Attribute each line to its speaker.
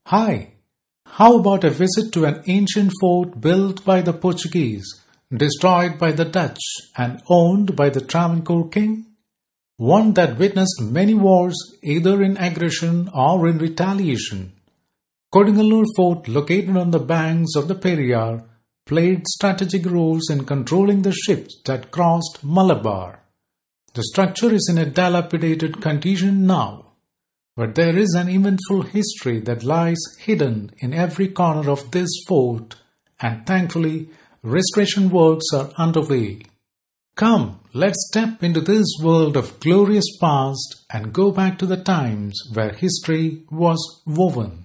Speaker 1: Hi, how about a visit to an ancient fort built by the Portuguese, destroyed by the Dutch, and owned by the Travancore king? One that witnessed many wars either in aggression or in retaliation. Kodingalur Fort, located on the banks of the Periyar, played strategic roles in controlling the ships that crossed Malabar. The structure is in a dilapidated condition now, but there is an eventful history that lies hidden in every corner of this fort, and thankfully, restoration works are underway. Come, let's step into this world of glorious past and go back to the times where history was woven.